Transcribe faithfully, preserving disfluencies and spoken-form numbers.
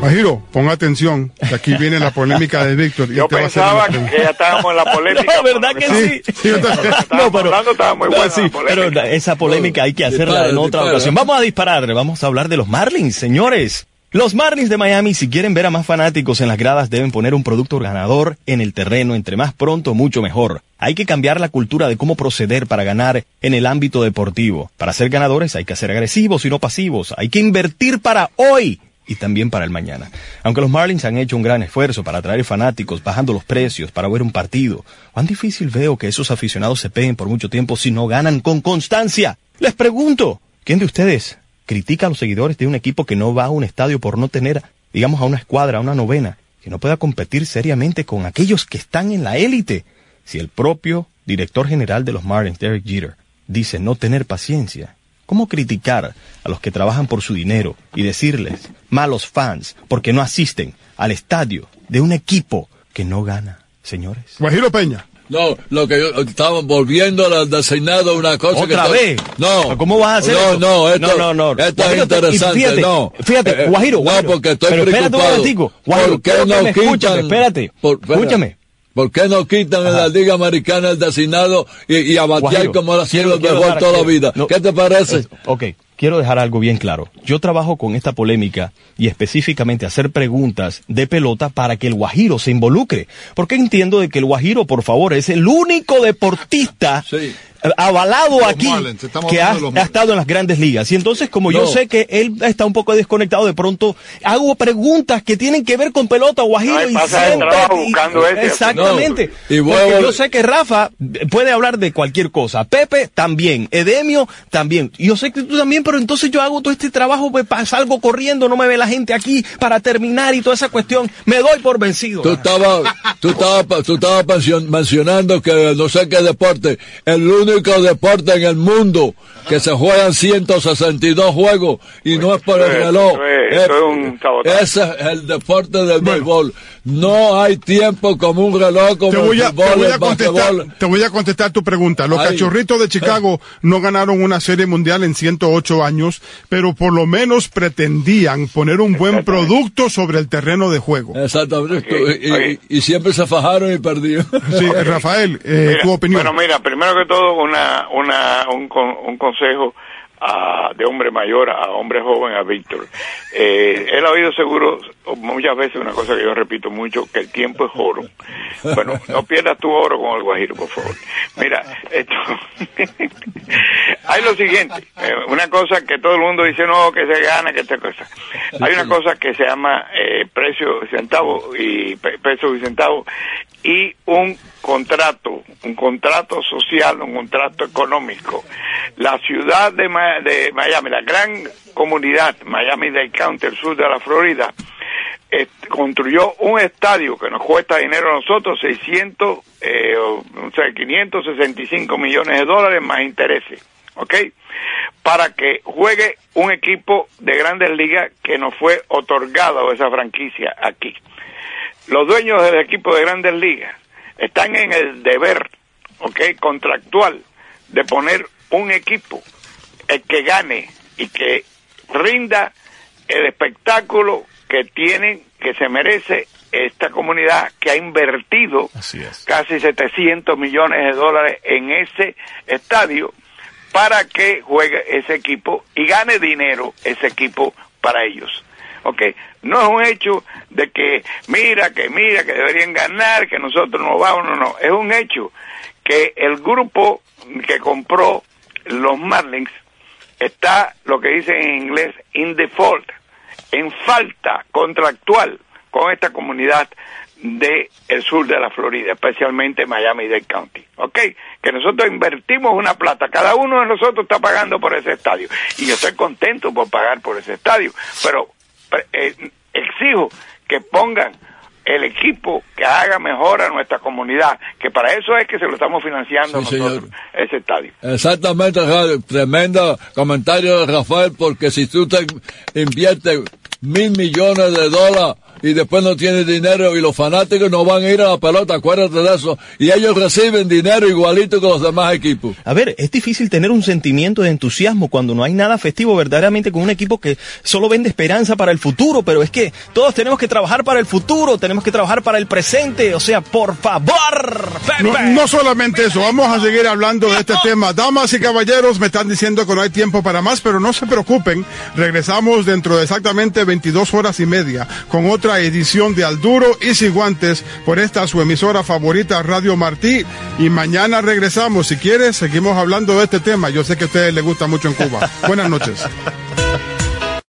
Guajiro, pon atención, que aquí viene la polémica de Víctor. Yo pensaba que ya estábamos en la polémica. No, ¿verdad que sí? sí? sí no, pero, hablando, estaba muy no, buena sí, la polémica. pero esa polémica hay que hacerla dispara, en otra dispara. ocasión. Vamos a disparar, vamos a hablar de los Marlins, señores. Los Marlins de Miami, si quieren ver a más fanáticos en las gradas, deben poner un producto ganador en el terreno. Entre más pronto, mucho mejor. Hay que cambiar la cultura de cómo proceder para ganar en el ámbito deportivo. Para ser ganadores hay que ser agresivos y no pasivos. Hay que invertir para hoy y también para el mañana. Aunque los Marlins han hecho un gran esfuerzo para atraer fanáticos, bajando los precios para ver un partido, cuán difícil veo que esos aficionados se peguen por mucho tiempo si no ganan con constancia. Les pregunto, ¿quién de ustedes critica a los seguidores de un equipo que no va a un estadio por no tener, digamos, a una escuadra, a una novena, que no pueda competir seriamente con aquellos que están en la élite? Si el propio director general de los Marlins, Derek Jeter, dice no tener paciencia, ¿cómo criticar a los que trabajan por su dinero y decirles malos fans porque no asisten al estadio de un equipo que no gana, señores? Guajiro Peña. No, lo que yo estaba volviendo al designado una cosa ¿Otra que... vez? No. ¿Cómo vas a hacer no, esto? No, esto, no, no, no. Esto Guajiro, es interesante, fíjate, no. Fíjate, Guajiro, Guajiro. No, porque estoy pero preocupado. Espérate un momentico. Guajiro, ¿Por qué quiero no que me quitan? escúchame, espérate. Por, espera, escúchame. ¿Por qué no quitan en la Liga Americana el designado y, y a batear Guajiro, como lo ha sido el quiero mejor dejar- toda la quiero- vida? no, ¿Qué te parece? es- ok, quiero dejar algo bien claro. Yo trabajo con esta polémica y específicamente hacer preguntas de pelota para que el Guajiro se involucre. Porque entiendo de que el Guajiro, por favor, es el único deportista Sí. eh, avalado Los aquí Marlins, estamos que ha, hablando de los ha Marlins. estado en las grandes ligas. Y entonces, como yo No. sé que él está un poco desconectado, de pronto hago preguntas que tienen que ver con pelota, Guajiro. Ay, y pasa el siéntate trabajo y- buscando ese. Exactamente. No. Y Porque vuelvo- yo sé que Rafa puede hablar de cualquier cosa. Pepe también. Edemio también. Y yo sé que tú también, pero entonces yo hago todo este trabajo, pues pa- salgo corriendo, no me ve la gente aquí para terminar y toda esa cuestión. Me doy por vencido. Tú estabas, tú estabas, tú estabas pension- mencionando que no sé qué deporte, el único deporte en el mundo que se juegan ciento sesenta y dos juegos y no es por el Eso es- reloj. eso es- eso es un sabotaje. Ese es el deporte del béisbol. No hay tiempo como un reloj, como Te voy, el a, te, fútbol, voy el a contestar, basquetbol. te voy a contestar tu pregunta. Los Ay. Cachorritos de Chicago no ganaron una serie mundial en ciento ocho años, pero por lo menos pretendían poner un buen producto sobre el terreno de juego. Exactamente. Ok, y, ok. y- y siempre se fajaron y perdieron. Sí, eh, Rafael, eh, Mira, tu opinión. Bueno, mira, primero que todo, una, una, un, con- un consejo a, de hombre mayor a hombre joven, a Víctor. Eh, él ha oído seguro muchas veces una cosa que yo repito mucho, que el tiempo es oro. Bueno, no pierdas tu oro con el Guajiro, por favor. Mira, esto... hay lo siguiente, eh, una cosa que todo el mundo dice, no, que se gana, que esta cosa. Hay una cosa que se llama eh, precio, centavo y pe- pesos y centavos, y un contrato, un contrato social, un contrato económico. La ciudad de, Ma- de Miami, la gran comunidad, Miami-Dade County, el sur de la Florida, eh, construyó un estadio que nos cuesta dinero a nosotros, seiscientos, eh, o, o sea, quinientos sesenta y cinco millones de dólares más intereses, ¿ok? Para que juegue un equipo de Grandes Ligas que nos fue otorgado esa franquicia aquí. Los dueños del equipo de Grandes Ligas están en el deber, ¿ok?, contractual de poner un equipo el que gane y que rinda el espectáculo que tienen, que se merece esta comunidad que ha invertido Así es. casi setecientos millones de dólares en ese estadio para que juegue ese equipo y gane dinero ese equipo para ellos. ¿Ok? No es un hecho de que mira, que mira, que deberían ganar, que nosotros no vamos, no, no. Es un hecho que el grupo que compró los Marlins está, lo que dicen en inglés, in default, en falta contractual con esta comunidad de el sur de la Florida, especialmente Miami-Dade County, ¿ok? Que nosotros invertimos una plata, cada uno de nosotros está pagando por ese estadio, y yo estoy contento por pagar por ese estadio, pero eh, exijo que pongan el equipo que haga mejor a nuestra comunidad, que para eso es que se lo estamos financiando Sí, nosotros, señor. ese estadio. Exactamente, Rafael. Tremendo comentario de Rafael, porque si tú te inviertes mil millones de dólares y después no tiene dinero y los fanáticos no van a ir a la pelota, acuérdate de eso, y ellos reciben dinero igualito que los demás equipos. A ver, es difícil tener un sentimiento de entusiasmo cuando no hay nada festivo verdaderamente con un equipo que solo vende esperanza para el futuro, pero es que todos tenemos que trabajar para el futuro, tenemos que trabajar para el presente, o sea, por favor, Pepe. No, no solamente eso, vamos a seguir hablando de este tema. Damas y caballeros, me están diciendo que no hay tiempo para más, pero no se preocupen, regresamos dentro de exactamente veintidós horas y media con otra edición de Al Duro y Sin Guantes por esta su emisora favorita, Radio Martí, y mañana regresamos. Si quieres, seguimos hablando de este tema. Yo sé que a ustedes les gusta mucho en Cuba. Buenas noches.